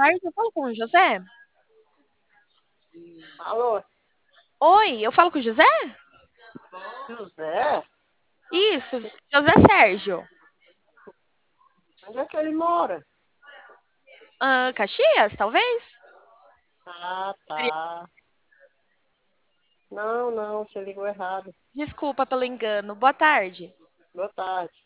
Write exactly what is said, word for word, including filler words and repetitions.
tarde, eu falo com o José? Alô, Oi, eu falo com o José? José? Isso, José Sérgio. Onde é que ele mora? Ah, Caxias, talvez? Ah, tá. Não, não, você ligou errado. Desculpa pelo engano. Boa tarde. Boa tarde.